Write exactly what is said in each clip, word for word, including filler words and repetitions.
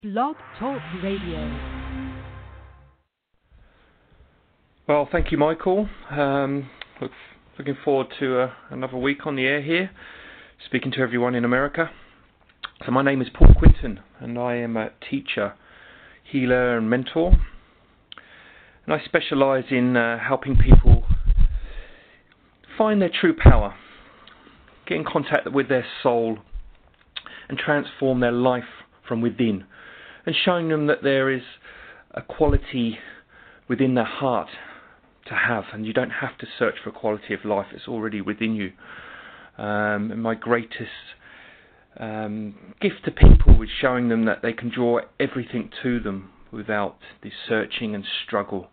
Blog Talk Radio. Well, thank you, Michael. Um, look, looking forward to uh, another week on the air here, speaking to everyone in America. So my name is Paul Quinton, and I am a teacher, healer, and mentor. And I specialise in uh, helping people find their true power, get in contact with their soul, and transform their life from within, and showing them that there is a quality within their heart to have, and you don't have to search for a quality of life. It's already within you. Um, and my greatest um, gift to people is showing them that they can draw everything to them without the searching and struggle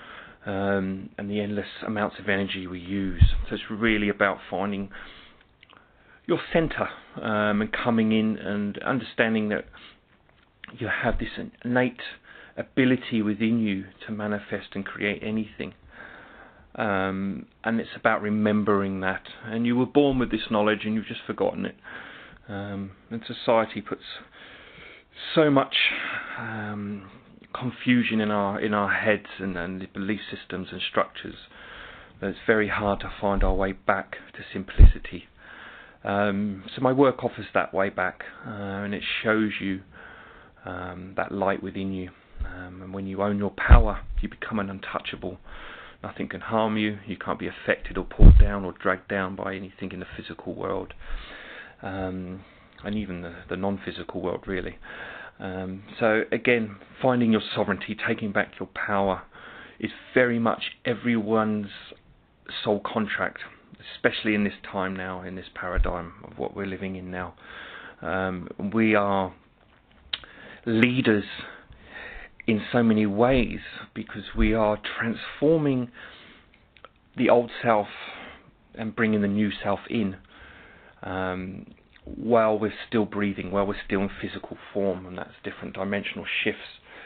um, and the endless amounts of energy we use. So it's really about finding your centre um, and coming in and understanding that you have this innate ability within you to manifest and create anything. Um, and it's about remembering that. And you were born with this knowledge and you've just forgotten it. Um, and society puts so much um, confusion in our in our heads and, and the belief systems and structures that it's very hard to find our way back to simplicity. Um, so my work offers that way back, uh, and it shows you um, that light within you. Um, and when you own your power, you become an untouchable. Nothing can harm you. You can't be affected or pulled down or dragged down by anything in the physical world, um, and even the, the non-physical world, really. Um, so again, finding your sovereignty, taking back your power, is very much everyone's soul contract, especially in this time now, in this paradigm of what we're living in now. Um, we are leaders in so many ways because we are transforming the old self and bringing the new self in um, while we're still breathing, while we're still in physical form, and that's different dimensional shifts.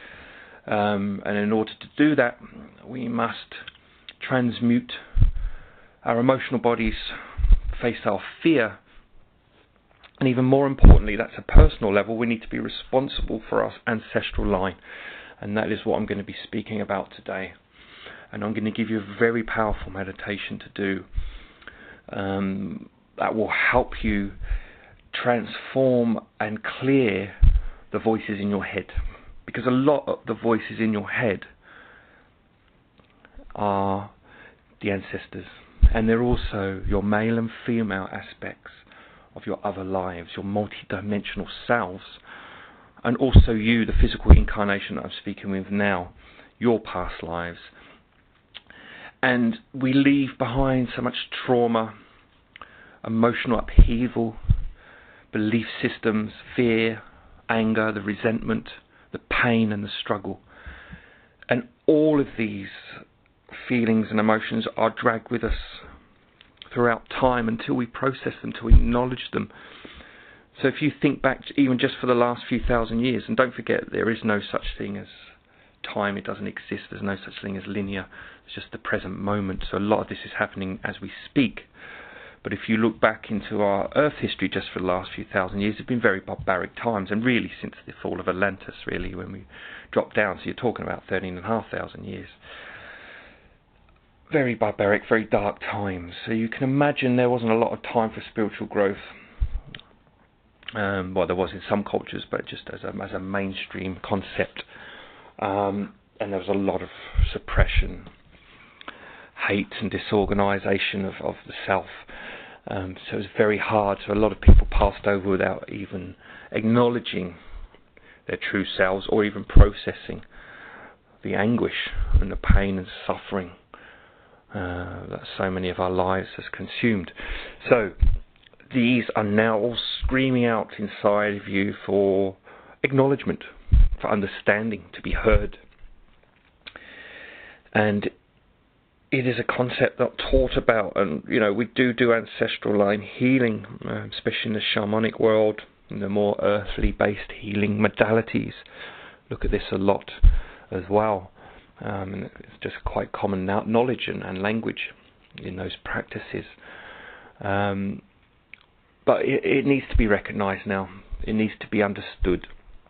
Um, and in order to do that, we must transmute our emotional bodies, face our fear, and even more importantly, that's a personal level, we need to be responsible for our ancestral line. And that is what I'm going to be speaking about today. And I'm going to give you a very powerful meditation to do um, that will help you transform and clear the voices in your head. Because a lot of the voices in your head are the ancestors. And they're also your male and female aspects of your other lives, your multi-dimensional selves. And also you, the physical incarnation that I'm speaking with now, your past lives. And we leave behind so much trauma, emotional upheaval, belief systems, fear, anger, the resentment, the pain and the struggle. And all of these feelings and emotions are dragged with us throughout time until we process them, until we acknowledge them. So if you think back even just for the last few thousand years, and don't forget there is no such thing as time, it doesn't exist, there's no such thing as linear, it's just the present moment. So a lot of this is happening as we speak. But if you look back into our Earth history just for the last few thousand years, it's been very barbaric times, and really since the fall of Atlantis, really, when we dropped down, so you're talking about thirteen and a half thousand years. Very barbaric, very dark times. So you can imagine there wasn't a lot of time for spiritual growth. Um, well, there was in some cultures, but just as a, as a mainstream concept. Um, and there was a lot of suppression, hate and disorganisation of, of the self. Um, so it was very hard. So a lot of people passed over without even acknowledging their true selves or even processing the anguish and the pain and suffering uh, that so many of our lives has consumed. So these are now all screaming out inside of you for acknowledgement, for understanding, to be heard. And it is a concept not taught about, and you know, we do do ancestral line healing, uh, especially in the shamanic world, in the more earthly based healing modalities. Look at this a lot as well. Um, and it's just quite common knowledge and, and language in those practices. Um, But it, it needs to be recognised now. It needs to be understood.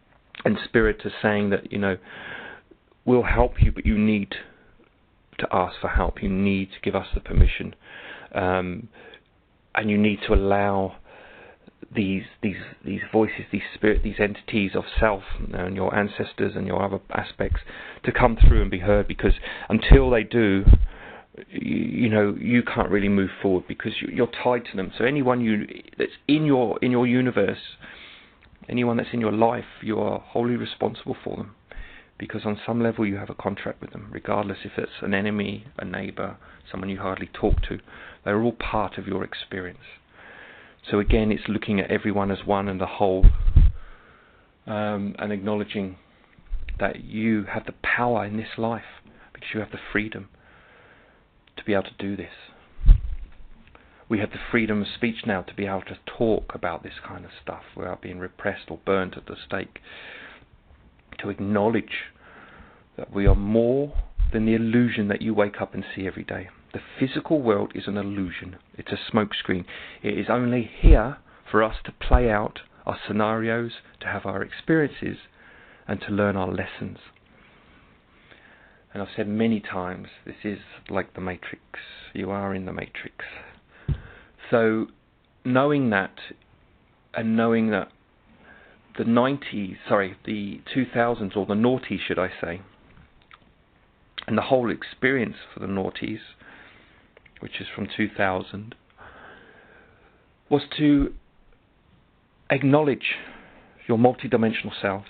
And Spirit is saying that, you know, we'll help you, but you need to ask for help. You need to give us the permission. Um, and you need to allow these these these voices, these spirit, these entities of self, you know, and your ancestors and your other aspects to come through and be heard, because until they do, you, you know, you can't really move forward because you, you're tied to them. So anyone you that's in your in your universe, anyone that's in your life, you are wholly responsible for them, because on some level you have a contract with them, regardless if it's an enemy, a neighbour, someone you hardly talk to. They're all part of your experience. So again, it's looking at everyone as one and the whole, um, and acknowledging that you have the power in this life, because you have the freedom to be able to do this. We have the freedom of speech now to be able to talk about this kind of stuff without being repressed or burnt at the stake. To acknowledge that we are more than the illusion that you wake up and see every day. The physical world is an illusion. It's a smokescreen. It is only here for us to play out our scenarios, to have our experiences, and to learn our lessons. And I've said many times, this is like the Matrix. You are in the Matrix. So knowing that, and knowing that the nineties, sorry, the two thousands, or the noughties, should I say, and the whole experience for the noughties, which is from two thousand, was to acknowledge your multidimensional selves.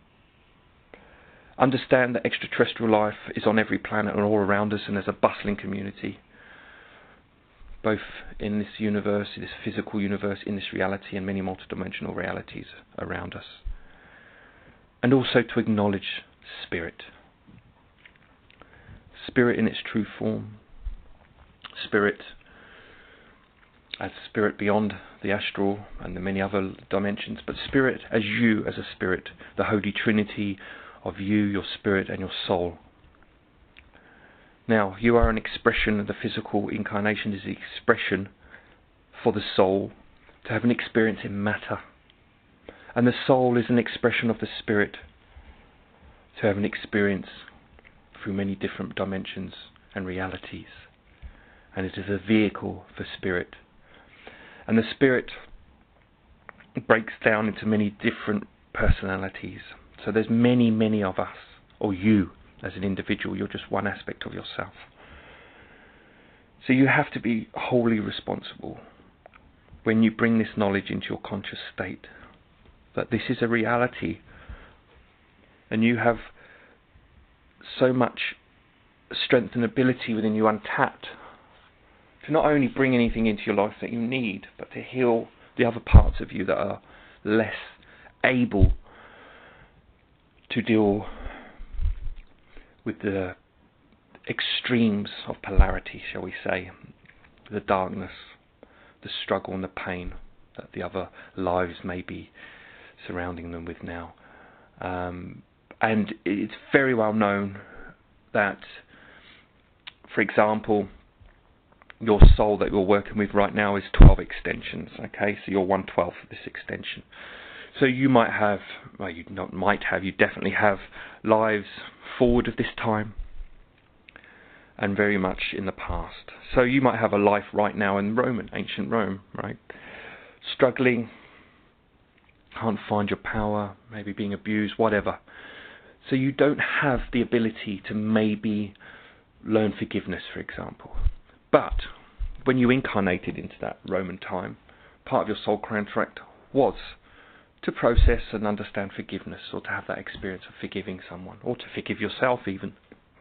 Understand that extraterrestrial life is on every planet and all around us, and there's a bustling community, both in this universe, in this physical universe, in this reality, and many multidimensional realities around us. And also to acknowledge Spirit. Spirit in its true form. Spirit as spirit beyond the astral and the many other dimensions, but Spirit as you, as a spirit, the Holy Trinity of you, your spirit and your soul. Now, you are an expression. The physical incarnation is the expression for the soul to have an experience in matter. And the soul is an expression of the spirit to have an experience through many different dimensions and realities. And it is a vehicle for spirit. And the spirit breaks down into many different personalities. So there's many, many of us, or you as an individual. You're just one aspect of yourself. So you have to be wholly responsible when you bring this knowledge into your conscious state, that this is a reality, and you have so much strength and ability within you untapped to not only bring anything into your life that you need, but to heal the other parts of you that are less able to deal with the extremes of polarity, shall we say, the darkness, the struggle and the pain that the other lives may be surrounding them with now. Um, and it's very well known that, for example, your soul that you're working with right now is twelve extensions, okay? So you're one twelfth of this extension. So you might have, well, you not might have, you definitely have lives forward of this time and very much in the past. So you might have a life right now in Rome, ancient Rome, right? Struggling, can't find your power, maybe being abused, whatever. So you don't have the ability to maybe learn forgiveness, for example. But when you incarnated into that Roman time, part of your soul contract was to process and understand forgiveness, or to have that experience of forgiving someone, or to forgive yourself even.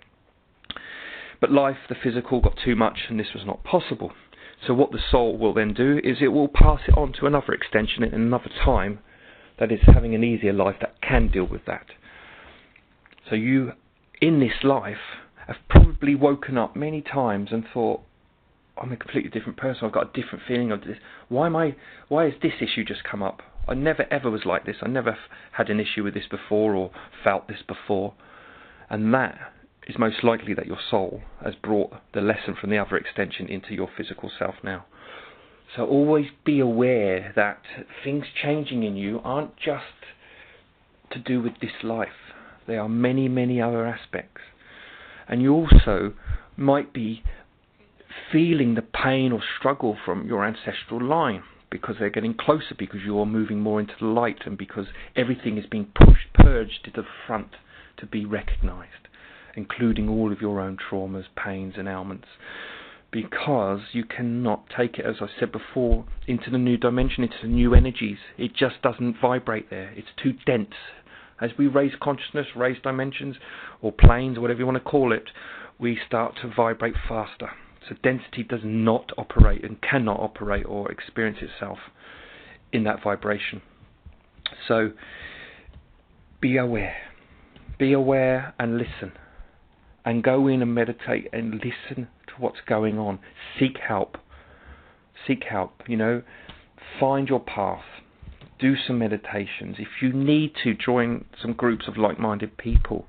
But life, the physical, got too much, and this was not possible. So what the soul will then do is it will pass it on to another extension in another time that is having an easier life that can deal with that. So you, in this life, have probably woken up many times and thought, I'm a completely different person, I've got a different feeling of this. Why am I, why has this issue just come up? I never ever was like this. I never had an issue with this before or felt this before. And that is most likely that your soul has brought the lesson from the other extension into your physical self now. So always be aware that things changing in you aren't just to do with this life. There are many, many other aspects. And you also might be feeling the pain or struggle from your ancestral line because they're getting closer, because you're moving more into the light, and because everything is being pushed, purged to the front to be recognized, including all of your own traumas, pains and ailments. Because you cannot take it, as I said before, into the new dimension, into the new energies. It just doesn't vibrate there. It's too dense. As we raise consciousness, raise dimensions, or planes, or whatever you want to call it, we start to vibrate faster. So density does not operate and cannot operate or experience itself in that vibration. So be aware. Be aware and listen. And go in and meditate and listen to what's going on. Seek help. Seek help, you know. Find your path. Do some meditations. If you need to, join some groups of like-minded people.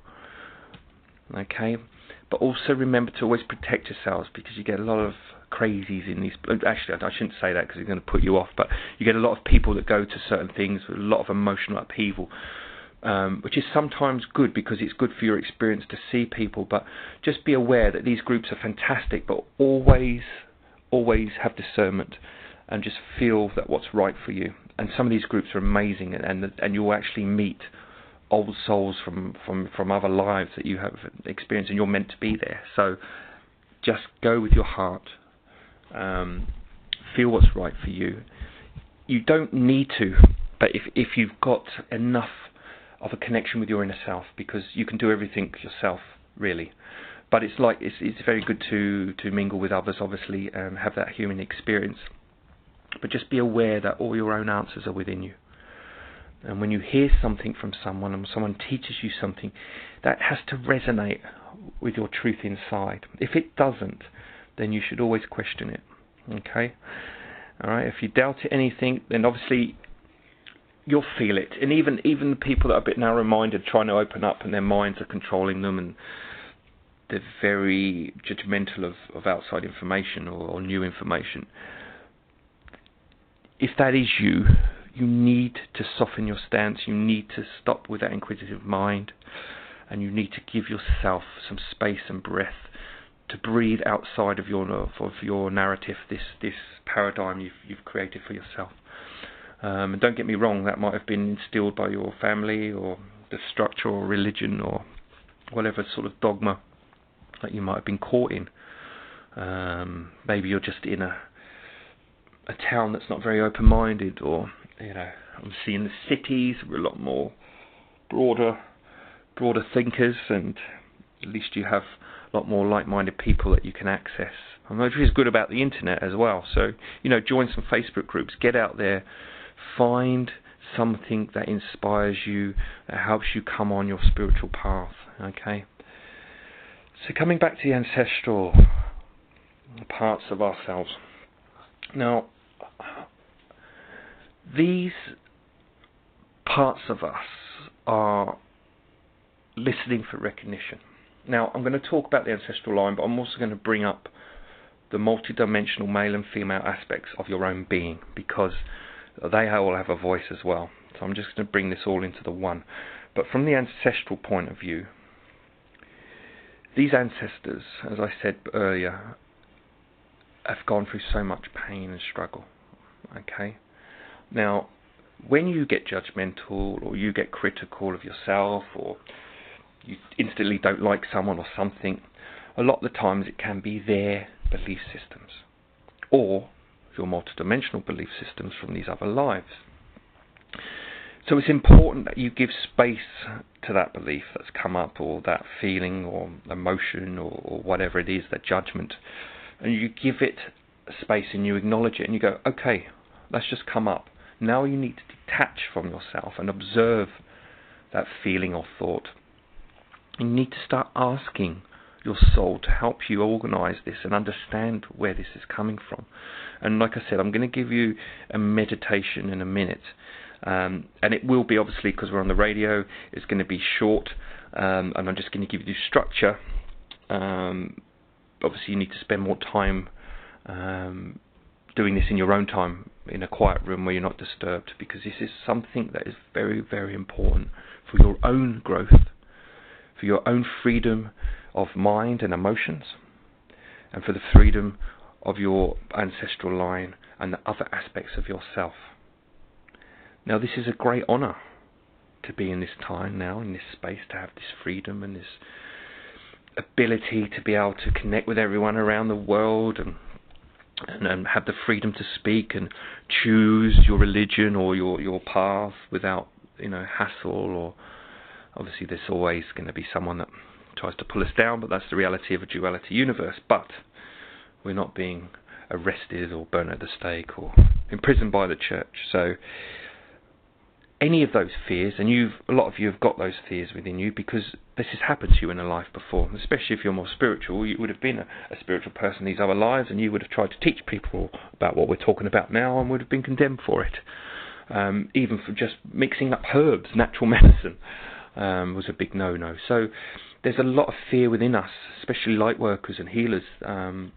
Okay? But also remember to always protect yourselves, because you get a lot of crazies in these. Actually, I shouldn't say that because it's going to put you off, but you get a lot of people that go to certain things with a lot of emotional upheaval, um, which is sometimes good because it's good for your experience to see people. But just be aware that these groups are fantastic, but always, always have discernment and just feel that what's right for you. And some of these groups are amazing, and and, and you'll actually meet old souls from, from, from other lives that you have experienced, and you're meant to be there. So just go with your heart. Um, feel what's right for you. You don't need to, but if if you've got enough of a connection with your inner self, because you can do everything yourself, really. But it's like it's it's very good to, to mingle with others, obviously, and have that human experience. But just be aware that all your own answers are within you. And when you hear something from someone, and someone teaches you something, that has to resonate with your truth inside. If it doesn't, then you should always question it. Okay? Alright, if you doubt it, anything, then obviously you'll feel it. And even even the people that are a bit narrow-minded, trying to open up, and their minds are controlling them, and they're very judgmental of, of outside information or, or new information. If that is you, you need to soften your stance. You need to stop with that inquisitive mind, and you need to give yourself some space and breath to breathe outside of your of your narrative, this this paradigm you've you've created for yourself. Um, and don't get me wrong, that might have been instilled by your family or the structure or religion or whatever sort of dogma that you might have been caught in. Um, maybe you're just in a a town that's not very open-minded, or you know, I'm seeing the cities are a lot more broader, broader thinkers, and at least you have a lot more like-minded people that you can access. And which is good about the internet as well. So, you know, join some Facebook groups, get out there, find something that inspires you, that helps you come on your spiritual path. Okay. So coming back to the ancestral parts of ourselves. Now, these parts of us are listening for recognition. Now, I'm going to talk about the ancestral line, but I'm also going to bring up the multidimensional male and female aspects of your own being, because they all have a voice as well. So I'm just going to bring this all into the one. But from the ancestral point of view, these ancestors, as I said earlier, have gone through so much pain and struggle. Okay? Now, when you get judgmental, or you get critical of yourself, or you instantly don't like someone or something, a lot of the times it can be their belief systems, or your multidimensional belief systems from these other lives. So it's important that you give space to that belief that's come up, or that feeling or emotion, or, or whatever it is, that judgment, and you give it space and you acknowledge it, and you go, okay, that's just come up. Now you need to detach from yourself and observe that feeling or thought. You need to start asking your soul to help you organize this and understand where this is coming from. And like I said, I'm going to give you a meditation in a minute. Um, and it will be, obviously, because we're on the radio, it's going to be short. Um, and I'm just going to give you the structure. Um, obviously, you need to spend more time um, doing this in your own time, in a quiet room where you're not disturbed, because this is something that is very, very important for your own growth, for your own freedom of mind and emotions, and for the freedom of your ancestral line and the other aspects of yourself. Now, this is a great honour to be in this time now, in this space, to have this freedom and this ability to be able to connect with everyone around the world, and and, and have the freedom to speak and choose your religion or your, your path without, you know, hassle. Or obviously there's always going to be someone that tries to pull us down, but that's the reality of a duality universe. But we're not being arrested or burnt at the stake or imprisoned by the church. So any of those fears, and you've a lot of you have got those fears within you because this has happened to you in a life before, especially if you're more spiritual. You would have been a, a spiritual person in these other lives, and you would have tried to teach people about what we're talking about now and would have been condemned for it. Um, even for just mixing up herbs, natural medicine, um, was a big no-no. So there's a lot of fear within us, especially light workers and healers, um,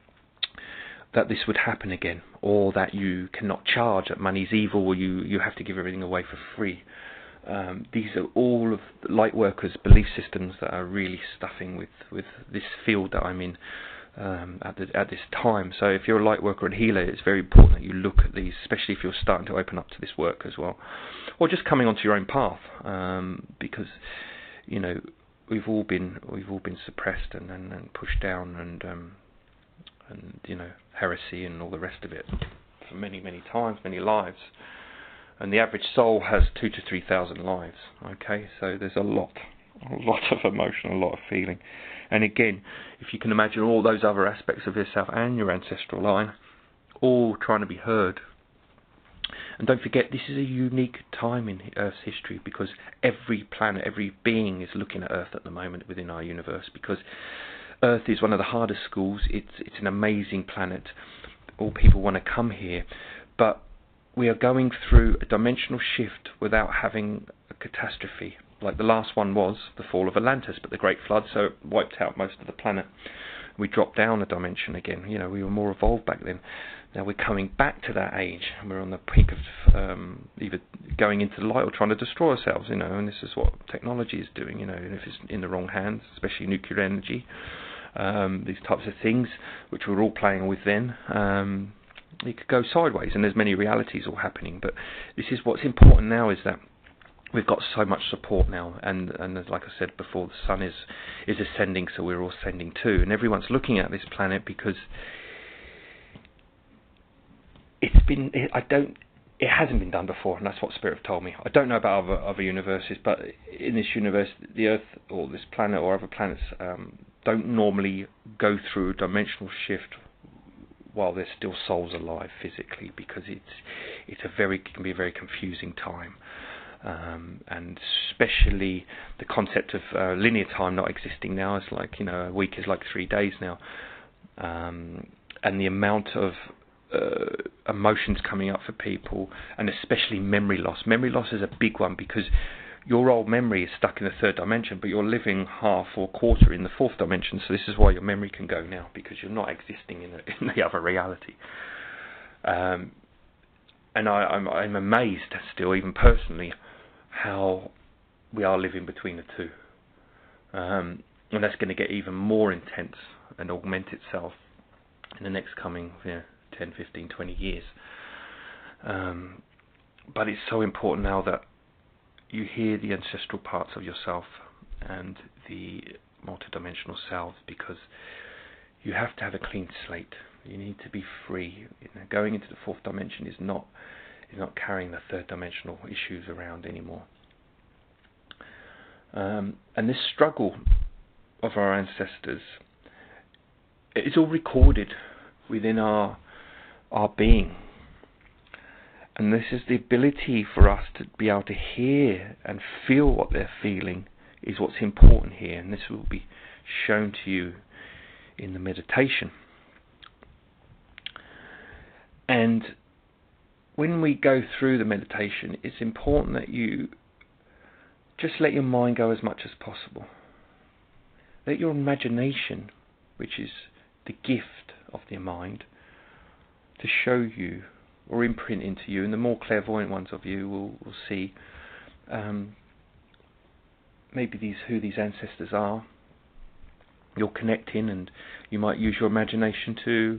that this would happen again, or that you cannot charge, that money's evil, or you, you have to give everything away for free. Um, these are all of the light workers' belief systems that are really stuffing with, with this field that I'm in um, at, the, at this time. So if you're a light worker and healer, it's very important that you look at these, especially if you're starting to open up to this work as well, or just coming onto your own path, um, because you know we've all been we've all been suppressed and, and, and pushed down and um, and you know heresy and all the rest of it for many many times, many lives. And the average soul has two to three thousand lives. Okay, so there's a lot, a lot of emotion, a lot of feeling. And again, if you can imagine all those other aspects of yourself and your ancestral line, all trying to be heard. And don't forget, this is a unique time in Earth's history, because every planet, every being is looking at Earth at the moment within our universe, because Earth is one of the hardest schools. It's it's an amazing planet. All people want to come here, but we are going through a dimensional shift without having a catastrophe. Like the last one was the fall of Atlantis, but the Great Flood, so it wiped out most of the planet. We dropped down a dimension again. You know, we were more evolved back then. Now we're coming back to that age, and we're on the peak of um, either going into the light or trying to destroy ourselves. You know, and this is what technology is doing. You know, and if it's in the wrong hands, especially nuclear energy, um, these types of things, which we're all playing with then. Um, it could go sideways, and there's many realities all happening. But this is what's important now, is that we've got so much support now, and and as like I said before, the sun is is ascending, so we're all ascending too, and everyone's looking at this planet because it's been it, I don't it hasn't been done before, and that's what Spirit have told me. I don't know about other other universes, but in this universe, the Earth or this planet or other planets um, don't normally go through a dimensional shift while there's still souls alive physically, because it's it's a very it can be a very confusing time. Um, and especially the concept of uh, linear time not existing now. It's like, you know, a week is like three days now. Um, and the amount of uh, emotions coming up for people, and especially memory loss. Memory loss is a big one, because your old memory is stuck in the third dimension, but you're living half or quarter in the fourth dimension. So this is why your memory can go now, because you're not existing in, a, in the other reality. Um, and I, I'm, I'm amazed still, even personally, how we are living between the two. Um, and that's going to get even more intense and augment itself in the next coming you know, ten, fifteen, twenty years. Um, but it's so important now that you hear the ancestral parts of yourself and the multidimensional selves, because you have to have a clean slate. You need to be free. You know, going into the fourth dimension is not is not carrying the third dimensional issues around anymore. Um, and this struggle of our ancestors, it's all recorded within our our being. And this is the ability for us to be able to hear and feel what they're feeling is what's important here. And this will be shown to you in the meditation. And when we go through the meditation, it's important that you just let your mind go as much as possible. Let your imagination, which is the gift of the mind, to show you or imprint into you, and the more clairvoyant ones of you will, will see um, maybe these who these ancestors are. You're connecting, and you might use your imagination to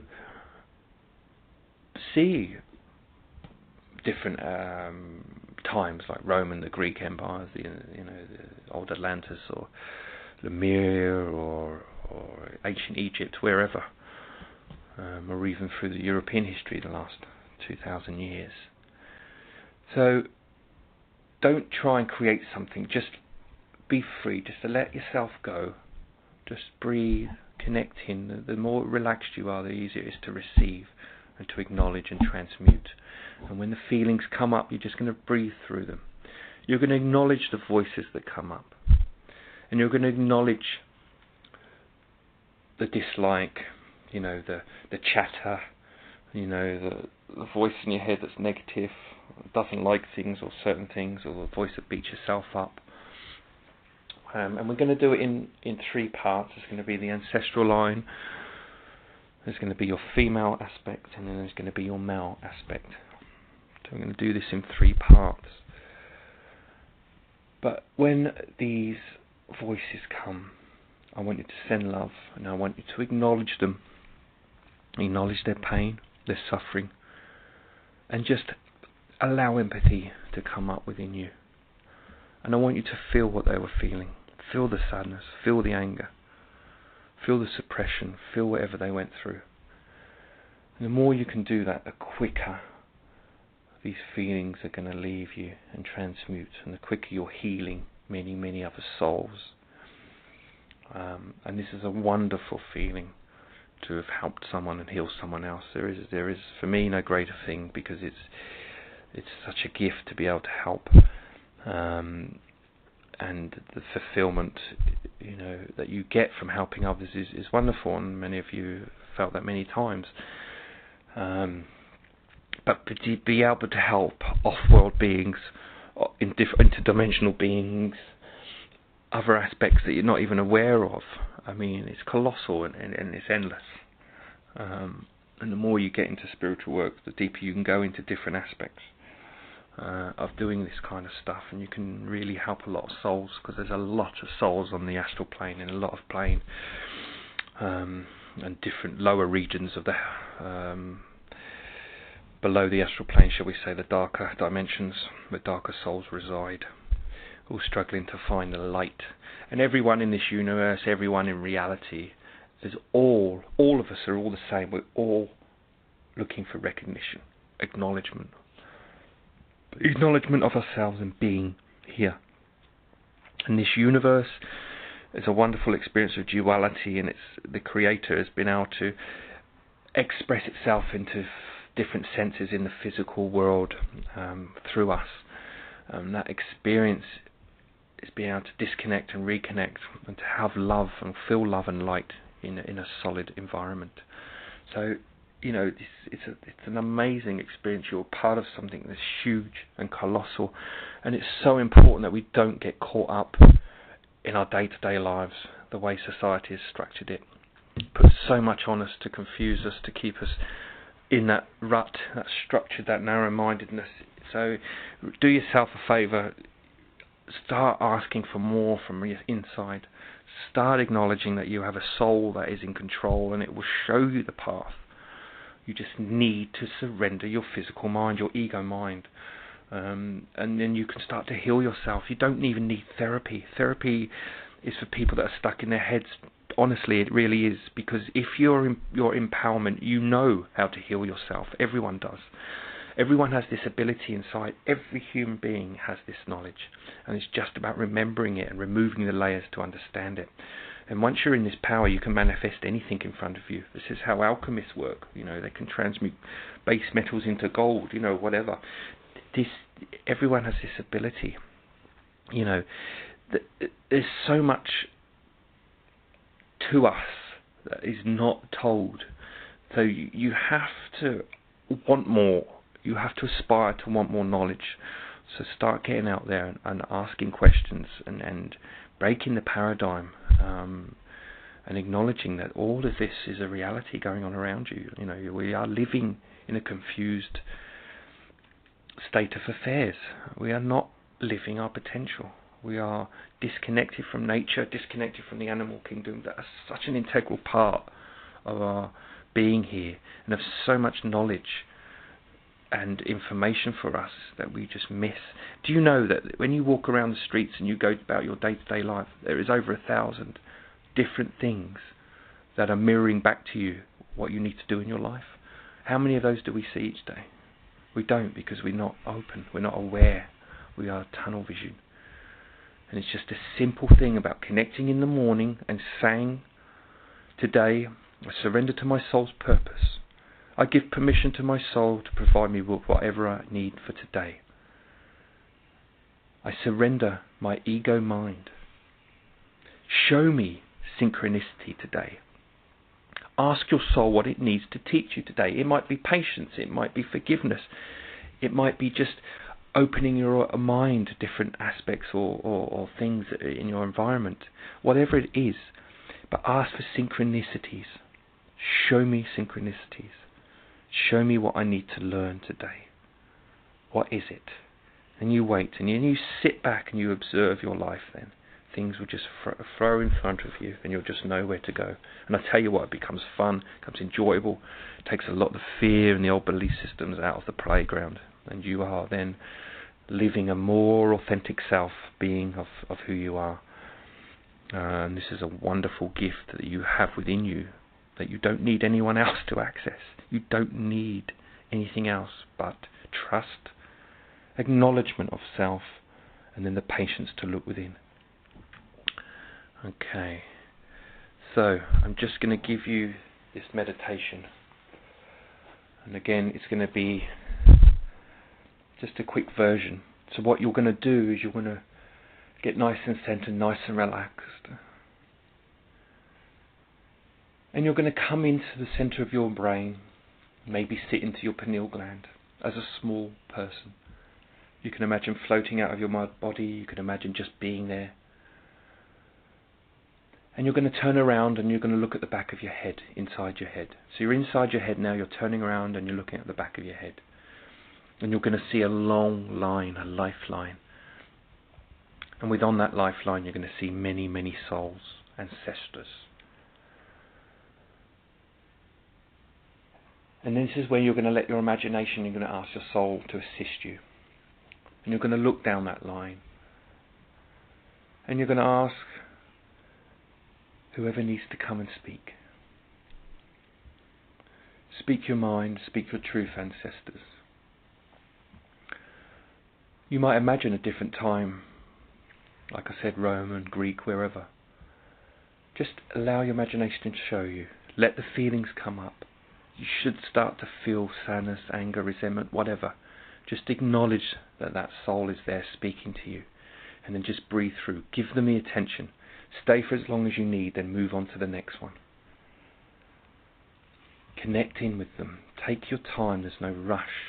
see different um, times, like Rome and the Greek empires, the, you know, the old Atlantis or Lemuria or, or ancient Egypt, wherever, um, or even through the European history the last two thousand years. So don't try and create something, just be free, just to let yourself go, just breathe, connect in. The, the more relaxed you are, the easier it is to receive and to acknowledge and transmute. And when the feelings come up, you're just going to breathe through them. You're going to acknowledge the voices that come up, and you're going to acknowledge the dislike, you know, the the chatter, you know, the, the voice in your head that's negative, doesn't like things or certain things, or the voice that beats yourself up. Um, and we're going to do it in, in three parts. There's going to be the ancestral line, there's going to be your female aspect, and then there's going to be your male aspect. So we're going to do this in three parts. But when these voices come, I want you to send love, and I want you to acknowledge them, acknowledge their pain, their suffering, and just allow empathy to come up within you. And I want you to feel what they were feeling. Feel the sadness, feel the anger, feel the suppression, feel whatever they went through. And the more you can do that, the quicker these feelings are going to leave you and transmute, and the quicker you're healing many, many other souls. Um, and this is a wonderful feeling, to have helped someone and healed someone else. There is, there is, for me, no greater thing, because it's it's such a gift to be able to help, um, and the fulfillment, you know, that you get from helping others is, is wonderful, and many of you felt that many times. Um, but to be able to help off-world beings, in different interdimensional beings, other aspects that you're not even aware of, I mean, it's colossal and, and, and it's endless. Um, and the more you get into spiritual work, the deeper you can go into different aspects uh, of doing this kind of stuff, and you can really help a lot of souls, because there's a lot of souls on the astral plane, and a lot of plane, um, and different lower regions of the um, below the astral plane, shall we say, the darker dimensions where darker souls reside, all struggling to find the light. And everyone in this universe, everyone in reality, is all, all of us are all the same. We're all looking for recognition, acknowledgement, acknowledgement of ourselves and being here. And this universe is a wonderful experience of duality, and it's the Creator has been able to express itself into different senses in the physical world um, through us. Um, that experience is being able to disconnect and reconnect, and to have love and feel love and light in a, in a solid environment. So, you know, it's, it's, a, it's an amazing experience. You're part of something that's huge and colossal, and it's so important that we don't get caught up in our day-to-day lives the way society has structured it. It puts so much on us to confuse us, to keep us in that rut, that structure, that narrow-mindedness. So do yourself a favour, start asking for more from your inside. Start acknowledging that you have a soul that is in control, and it will show you the path. You just need to surrender your physical mind, your ego mind, um, and then you can start to heal yourself. You don't even need therapy. Therapy is for people that are stuck in their heads. Honestly, it really is, because if you're in your empowerment, you know how to heal yourself. Everyone does. Everyone has this ability inside. Every human being has this knowledge, and it's just about remembering it and removing the layers to understand it. And once you're in this power, you can manifest anything in front of you. This is how alchemists work. You know, they can transmute base metals into gold. You know, whatever. This, everyone has this ability. You know, th- there's so much to us that is not told. So you, you have to want more. You have to aspire to want more knowledge. So start getting out there and, and asking questions, and, and breaking the paradigm, um, and acknowledging that all of this is a reality going on around you. You know, we are living in a confused state of affairs. We are not living our potential. We are disconnected from nature, disconnected from the animal kingdom. That is such an integral part of our being here, and of so much knowledge and information for us that we just miss. Do you know that when you walk around the streets and you go about your day-to-day life, there is over a thousand different things that are mirroring back to you what you need to do in your life? How many of those do we see each day? We don't, because we're not open, we're not aware, we are tunnel vision. And it's just a simple thing about connecting in the morning and saying, today I surrender to my soul's purpose. I give permission to my soul to provide me with whatever I need for today. I surrender my ego mind. Show me synchronicity today. Ask your soul what it needs to teach you today. It might be patience, it might be forgiveness, it might be just opening your mind to different aspects or, or, or things in your environment. Whatever it is, but ask for synchronicities. Show me synchronicities. Show me what I need to learn today. What is it? And you wait, and you, and you sit back and you observe your life then. Things will just throw in front of you, and you'll just know where to go. And I tell you what, it becomes fun, it becomes enjoyable. It takes a lot of the fear and the old belief systems out of the playground, and you are then living a more authentic self, being of, of who you are. Uh, and this is a wonderful gift that you have within you, that you don't need anyone else to access. You don't need anything else but trust, acknowledgement of self, and then the patience to look within. Okay, so I'm just going to give you this meditation, and again it's going to be just a quick version. So what you're going to do is you're going to get nice and centered, nice and relaxed, and you're going to come into the center of your brain, maybe sit into your pineal gland as a small person. You can imagine floating out of your body, you can imagine just being there. And you're going to turn around and you're going to look at the back of your head, inside your head. So you're inside your head now, you're turning around and you're looking at the back of your head. And you're going to see a long line, a lifeline. And within that lifeline you're going to see many, many souls, ancestors. And this is where you're going to let your imagination, you're going to ask your soul to assist you. And you're going to look down that line. And you're going to ask whoever needs to come and speak. Speak your mind, speak your truth, ancestors. You might imagine a different time, like I said, Roman, Greek, wherever. Just allow your imagination to show you. Let the feelings come up. You should start to feel sadness, anger, resentment, whatever. Just acknowledge that that soul is there speaking to you. And then just breathe through. Give them the attention. Stay for as long as you need, then move on to the next one. Connect in with them. Take your time, there's no rush.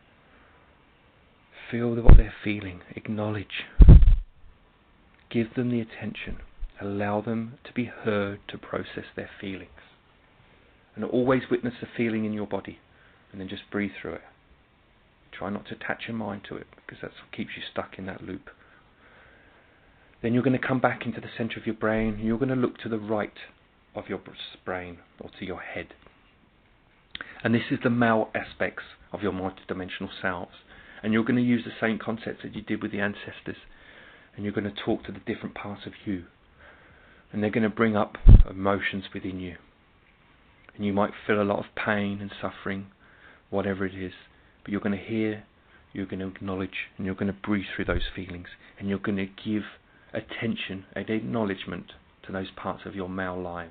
Feel what they're feeling. Acknowledge. Give them the attention. Allow them to be heard, to process their feelings. And always witness the feeling in your body, and then just breathe through it. Try not to attach your mind to it, because that's what keeps you stuck in that loop. Then you're going to come back into the center of your brain, and you're going to look to the right of your brain, or to your head. And this is the male aspects of your multidimensional selves. And you're going to use the same concepts that you did with the ancestors. And you're going to talk to the different parts of you. And they're going to bring up emotions within you. And you might feel a lot of pain and suffering, whatever it is. But you're going to hear, you're going to acknowledge, and you're going to breathe through those feelings. And you're going to give attention and acknowledgement to those parts of your male lives.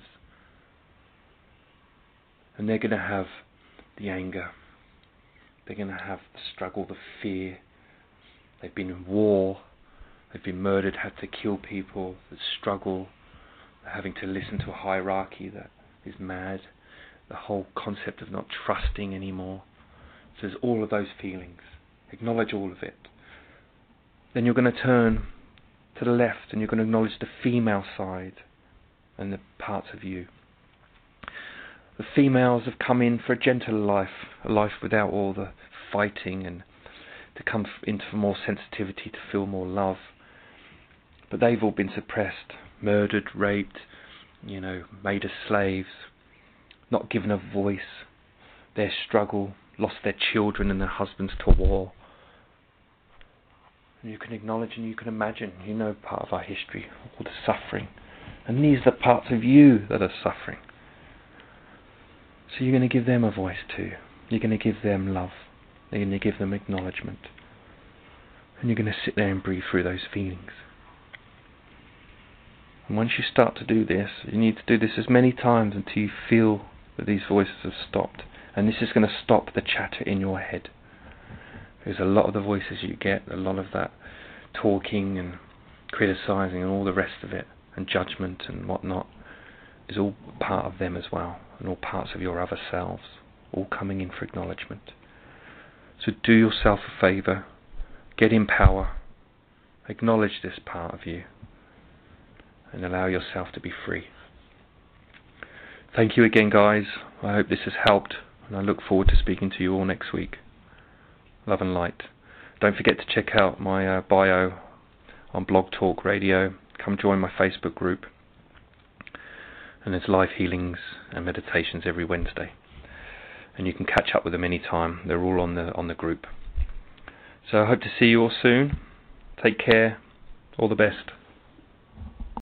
And they're going to have the anger. They're going to have the struggle, the fear. They've been in war. They've been murdered, had to kill people. The struggle, having to listen to a hierarchy that is mad. The whole concept of not trusting anymore. So there's all of those feelings. Acknowledge all of it. Then you're going to turn to the left and you're going to acknowledge the female side and the parts of you. The females have come in for a gentler life, a life without all the fighting, and to come into more sensitivity, to feel more love. But they've all been suppressed, murdered, raped, you know, made as slaves, not given a voice. Their struggle, lost their children and their husbands to war. And you can acknowledge and you can imagine, you know, part of our history, all the suffering. And these are the parts of you that are suffering. So you're going to give them a voice too. You're going to give them love. You're going to give them acknowledgement. And you're going to sit there and breathe through those feelings. And once you start to do this, you need to do this as many times until you feel that these voices have stopped. And this is going to stop the chatter in your head. Because a lot of the voices you get, a lot of that talking and criticising and all the rest of it, and judgment and whatnot, is all part of them as well, and all parts of your other selves, all coming in for acknowledgement. So do yourself a favour, get in power, acknowledge this part of you, and allow yourself to be free. Thank you again, guys. I hope this has helped, and I look forward to speaking to you all next week. Love and light. Don't forget to check out my uh, bio on Blog Talk Radio. Come join my Facebook group. And there's live healings and meditations every Wednesday. And you can catch up with them anytime. They're all on the on the group. So I hope to see you all soon. Take care. All the best.